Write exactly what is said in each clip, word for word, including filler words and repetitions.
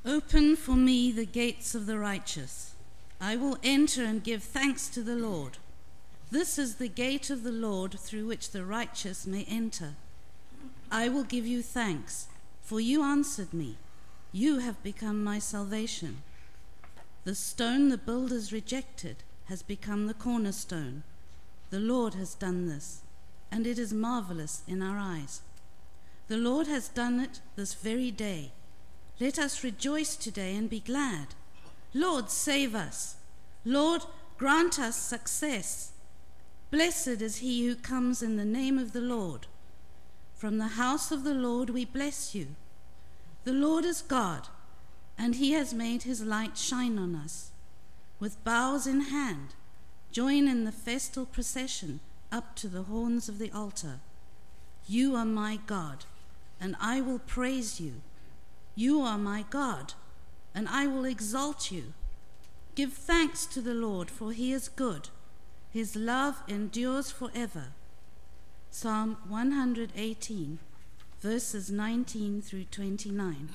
Open for me the gates of the righteous. I will enter and give thanks to the Lord. This is the gate of the Lord through which the righteous may enter. I will give you thanks, for you answered me. You have become my salvation. The stone the builders rejected has become the cornerstone. The Lord has done this, and it is marvelous in our eyes. The Lord has done it this very day. Let us rejoice today and be glad. Lord, save us. Lord, grant us success. Blessed is he who comes in the name of the Lord. From the house of the Lord we bless you. The Lord is God, and he has made his light shine on us. With boughs in hand, join in the festal procession up to the horns of the altar. You are my God, and I will praise you. You are my God, and I will exalt you. Give thanks to the Lord, for he is good. His love endures forever. Psalm one eighteen, verses nineteen through twenty-nine.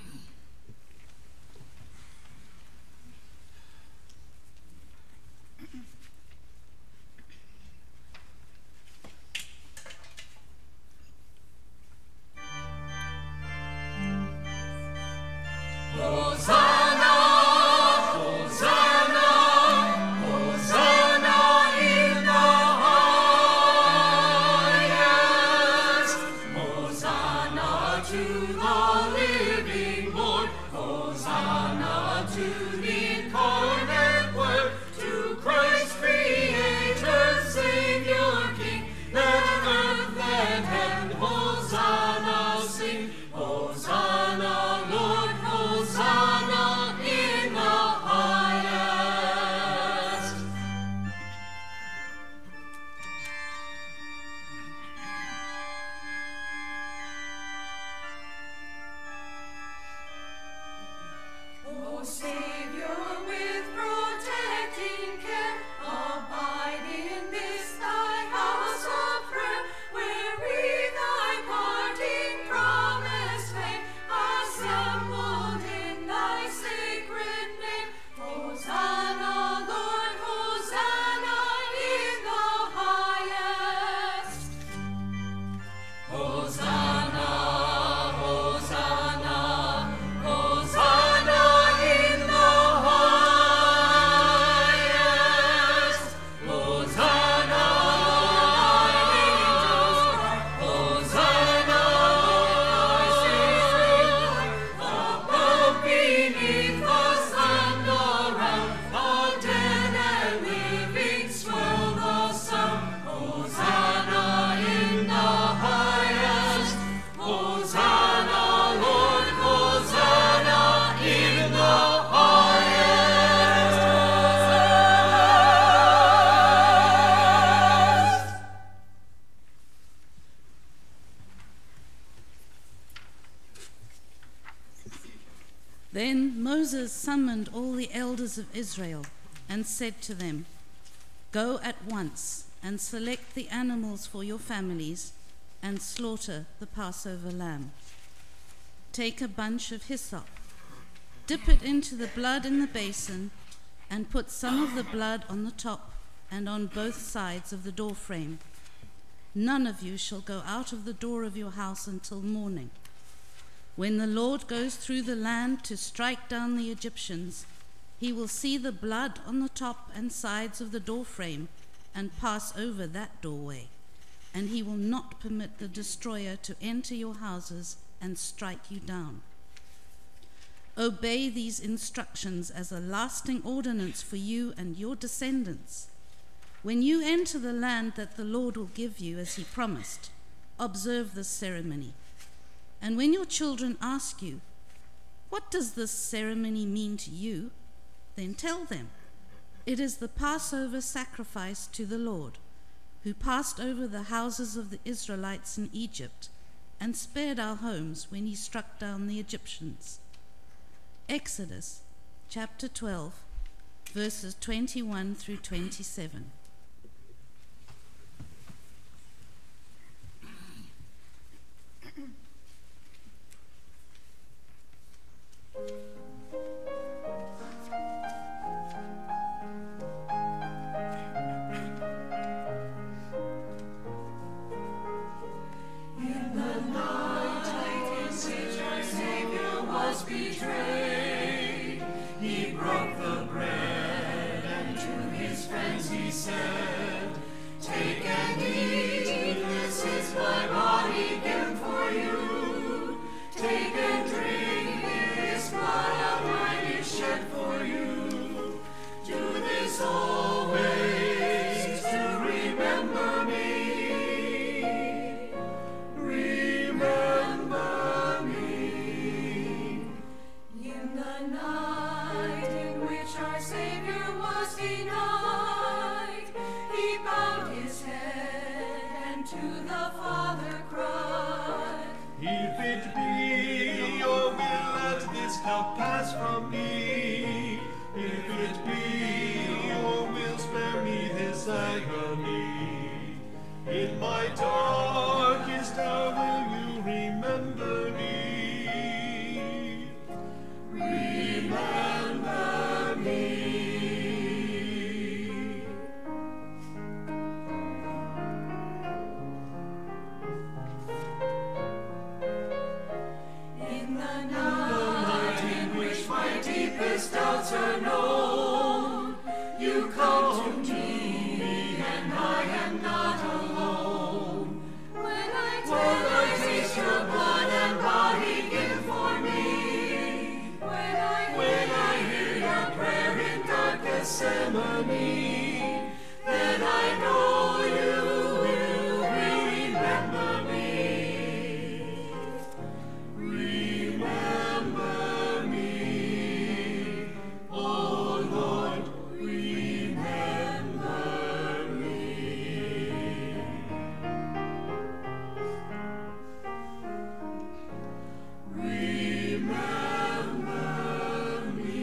Then Moses summoned all the elders of Israel and said to them, "Go at once and select the animals for your families and slaughter the Passover lamb. Take a bunch of hyssop, dip it into the blood in the basin, and put some of the blood on the top and on both sides of the doorframe. None of you shall go out of the door of your house until morning. When the Lord goes through the land to strike down the Egyptians, he will see the blood on the top and sides of the doorframe and pass over that doorway, and he will not permit the destroyer to enter your houses and strike you down. Obey these instructions as a lasting ordinance for you and your descendants. When you enter the land that the Lord will give you as he promised, observe this ceremony. And when your children ask you, 'What does this ceremony mean to you?' then tell them, 'It is the Passover sacrifice to the Lord, who passed over the houses of the Israelites in Egypt and spared our homes when he struck down the Egyptians.'" Exodus chapter twelve, verses twenty-one through twenty-seven. was betrayed. He broke the bread, and to his friends he said, "Take and eat, this is my body given for you. Take and drink, this blood of mine is shed for you. Do this always to remember me. Remember me." In the night in which our Savior was denied, he bowed his head and to the Father cried, "If it be your will that this cup pass from me, if it be your will, spare me this agony. In my darkest hour will you remember me? Remember me." In the night in which my deepest doubts are known, you come to me, and I am not alone. When I, when I taste your blood and body given for me, when I, when I hear your prayer in dark Gethsemane, then I know you will remember me. Remember me, oh Lord, remember me. Remember me.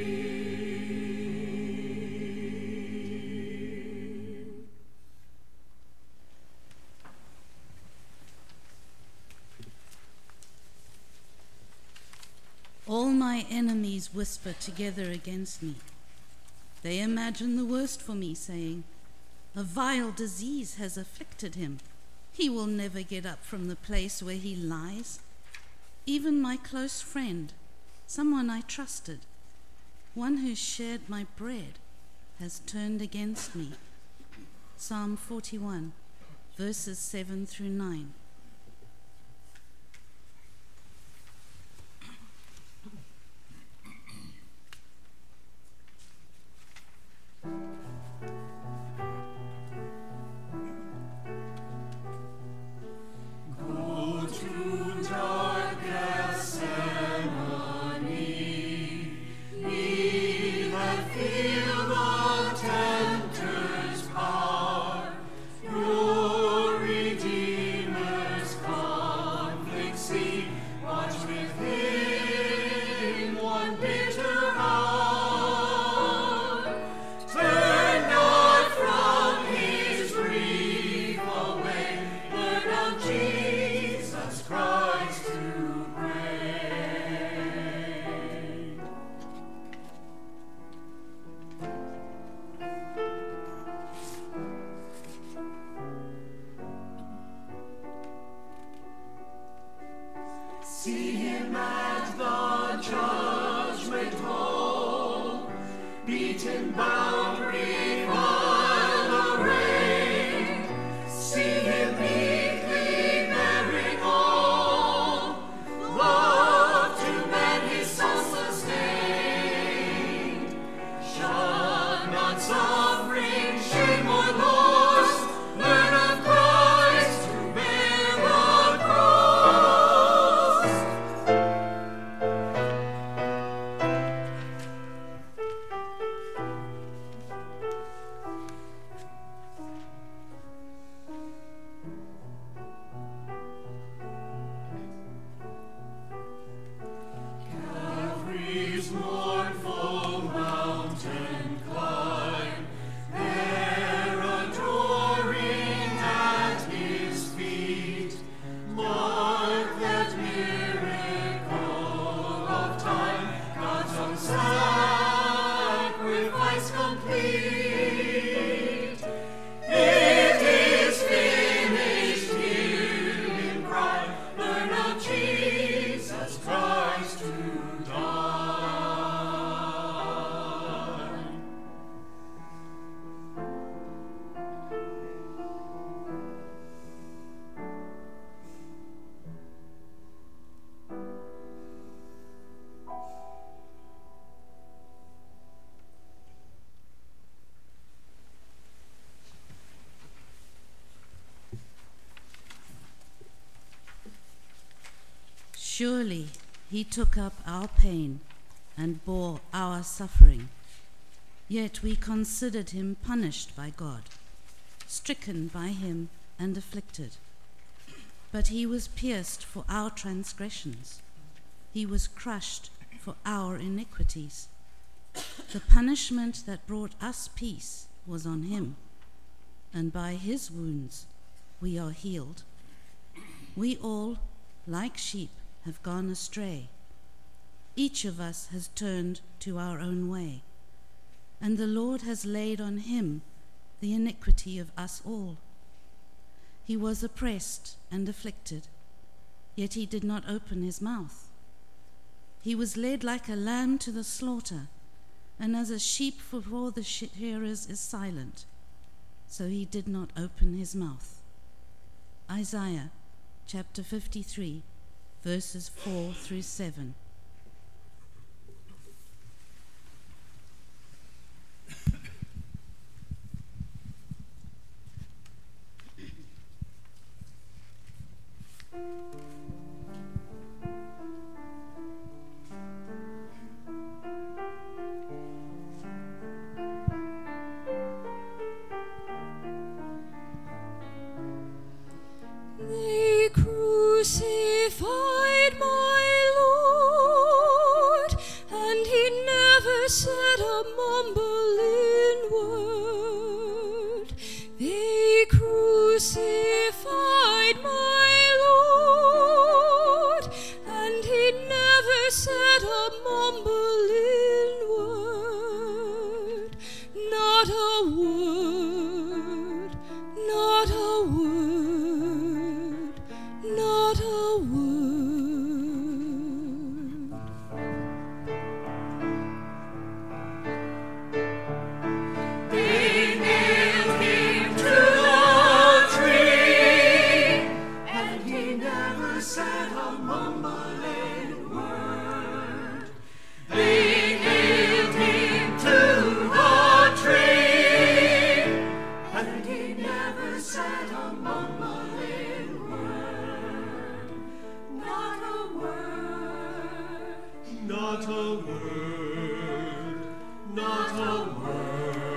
All my enemies whisper together against me. They imagine the worst for me, saying, "A vile disease has afflicted him. He will never get up from the place where he lies." Even my close friend, someone I trusted, one who shared my bread, has turned against me. Psalm forty-one, verses seven through nine. Go to dark Gethsemane, ye that feel the tempter's power, your Redeemer's conflict see, watch within one bitter hour. Turn not from his grief away, learn of Jesus Christ to pray. See him at the judgment hall, beaten, bound, reviled, arrayed. See him meekly bearing all, love to man his soul sustained. Shun not suffering, shame or loss, learn of Christ to bear the cross. Christ to die. Surely he took up our pain and bore our suffering. Yet we considered him punished by God, stricken by him and afflicted. But he was pierced for our transgressions. He was crushed for our iniquities. The punishment that brought us peace was on him, and by his wounds we are healed. We all, like sheep, have gone astray. Each of us has turned to our own way, and the Lord has laid on him the iniquity of us all. He was oppressed and afflicted, yet he did not open his mouth. He was led like a lamb to the slaughter, and as a sheep before the shearers is silent, so he did not open his mouth. Isaiah chapter fifty-three, verses four through seven. They crucified my Lord, and he never said a mumbling word. They crucified my Lord, and he never said a mumbling word. Not a word, not a word, not a word. They nailed him to the tree, and he never said a mumbling word. They nailed him to the tree, and he never said a mumbling word. Not a word, Not a word, not a word.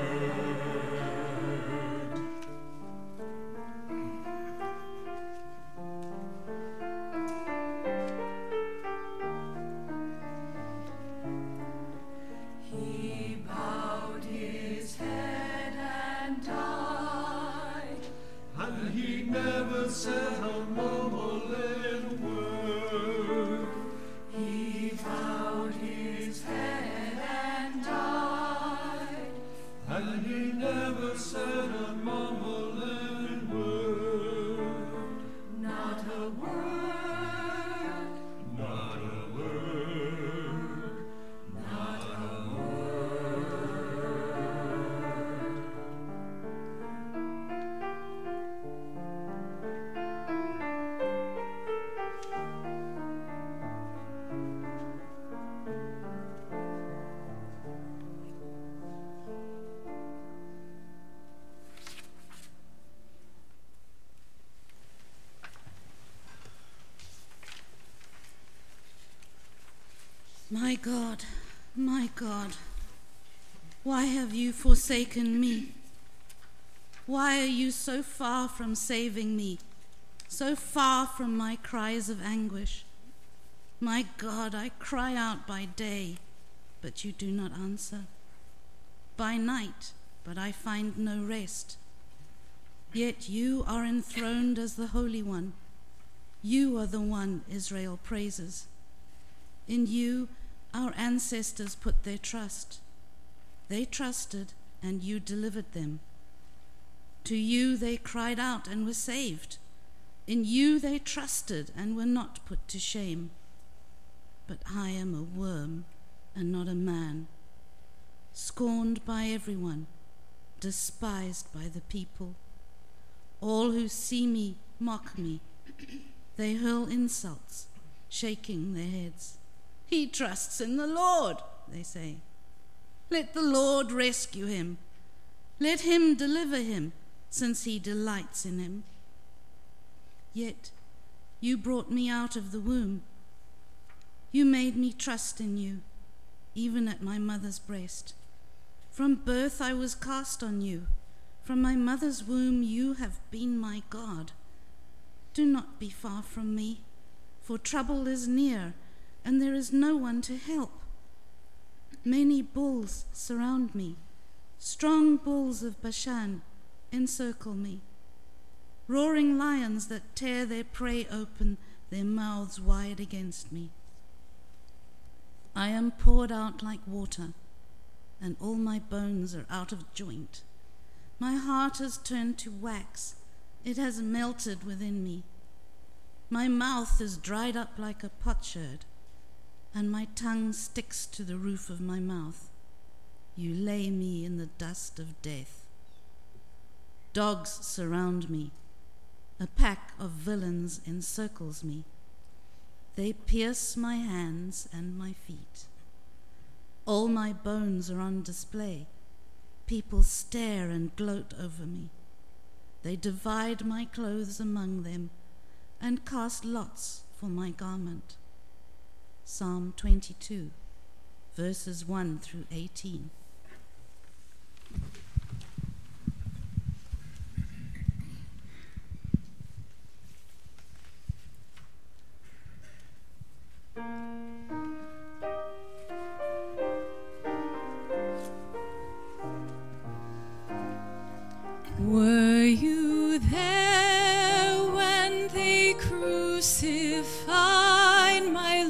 He bowed his head and died. And he never said a mumbling word. He bowed his head and died. And he never said a mumbling word. Not a word, Not a word. not a word. My God, my God, why have you forsaken me? Why are you so far from saving me, so far from my cries of anguish? My God, I cry out by day, but you do not answer. By night, but I find no rest. Yet you are enthroned as the Holy One. You are the one Israel praises. In you our ancestors put their trust. They trusted, and you delivered them. To you they cried out and were saved. In you they trusted and were not put to shame. but I am a worm and not a man, scorned by everyone, despised by the people. All who see me mock me. They hurl insults, shaking their heads. He trusts in the Lord, they say. Let the Lord rescue him. Let him deliver him, since he delights in him. Yet you brought me out of the womb. You made me trust in you, even at my mother's breast. From birth I was cast on you. From my mother's womb you have been my God. Do not be far from me, for trouble is near, and there is no one to help. Many bulls surround me. Strong bulls of Bashan encircle me. Roaring lions that tear their prey open, their mouths wide against me. I am poured out like water, and all my bones are out of joint. My heart has turned to wax. It has melted within me. My mouth is dried up like a potsherd, and my tongue sticks to the roof of my mouth. You lay me in the dust of death. Dogs surround me. A pack of villains encircles me. They pierce my hands and my feet. All my bones are on display. People stare and gloat over me. They divide my clothes among them and cast lots for my garment. Psalm twenty-two, verses one through eighteen. Were you there when they crucified my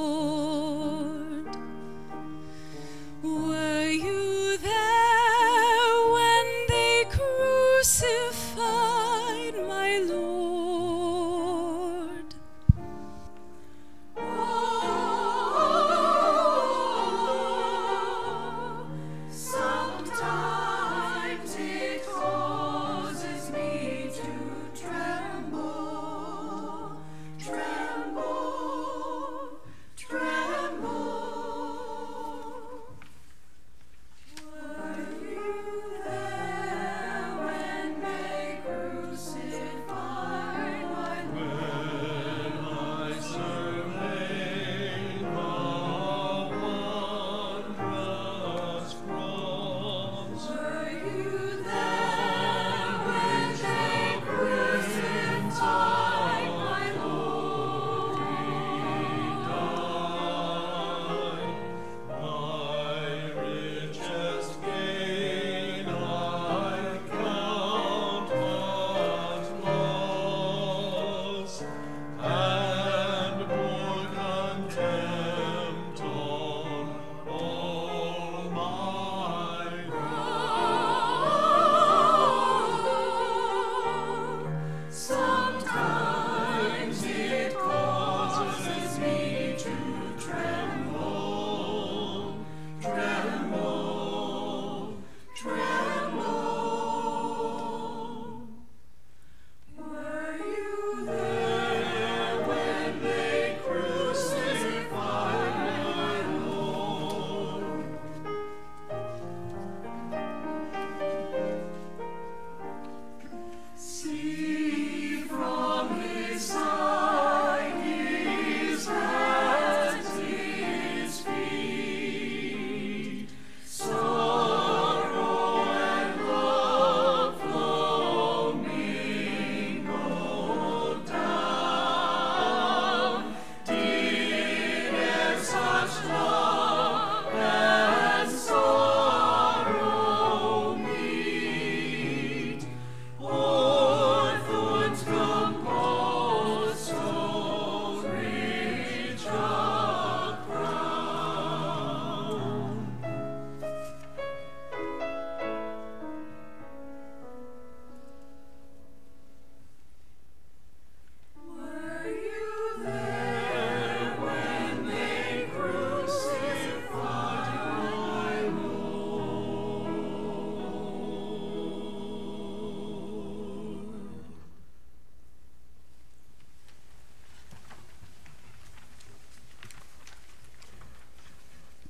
Lord? Were you there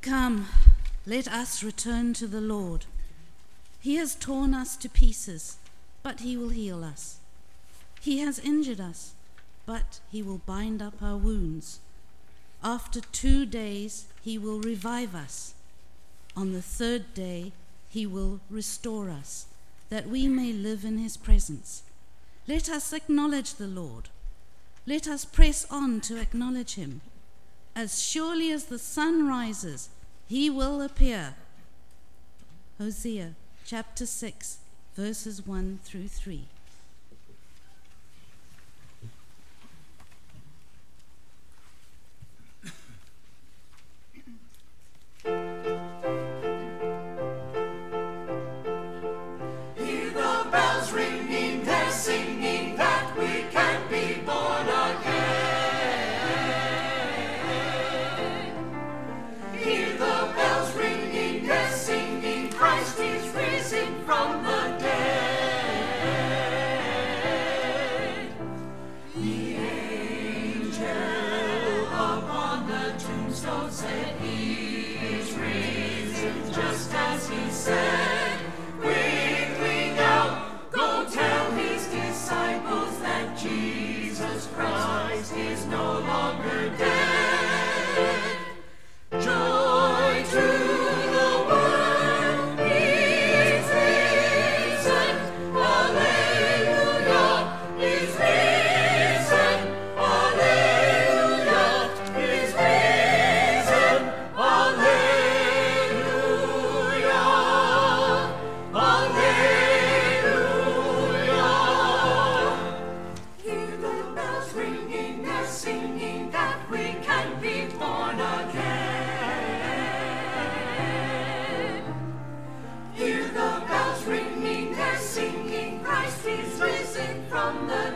Come, let us return to the Lord. He has torn us to pieces, but he will heal us. He has injured us, but he will bind up our wounds. After two days, he will revive us. On the third day, he will restore us, that we may live in his presence. Let us acknowledge the Lord. Let us press on to acknowledge him. As surely as the sun rises, he will appear. Hosea chapter six, verses one through three. Hear the bells ringing, they're singing that we can be born again. Hear the bells ringing, they're singing, Christ is risen from the dead. The angel upon the tombstone said he is risen just as he said. Jesus Christ is no longer dead. Joy to the world, he is risen. Alleluia, he's risen. Alleluia, he's risen. Alleluia, alleluia. Singing that we can be born again. Hear the bells ringing, they're singing, Christ is risen from the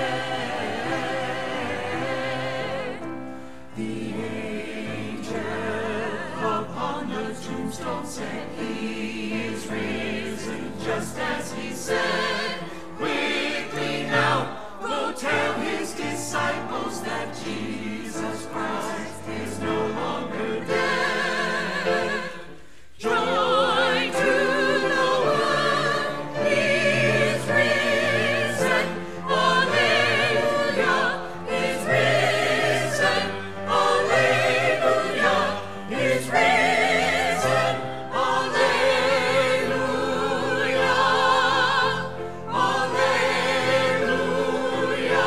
dead. The angel upon the tombstone said he is risen just as he said. Quickly now, go tell his disciples that Jesus Christ is no longer dead. Joy to the world, he is risen. Alleluia, he's risen. Alleluia, he's risen. Alleluia, alleluia.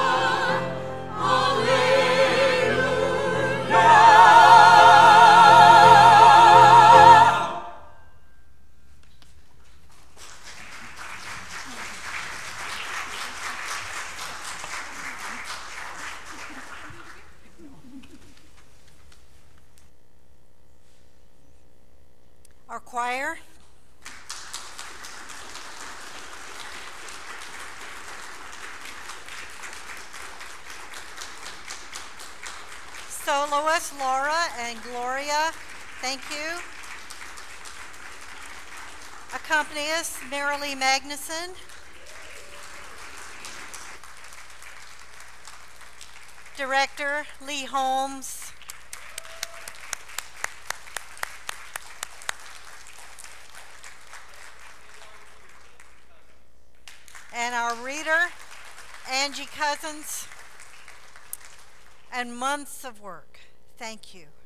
Our choir. Soloists Laura and Gloria, thank you. Accompanist Marilee Magnuson. Director Lee Holmes. And our reader, Angie Cousins, and months of work. Thank you.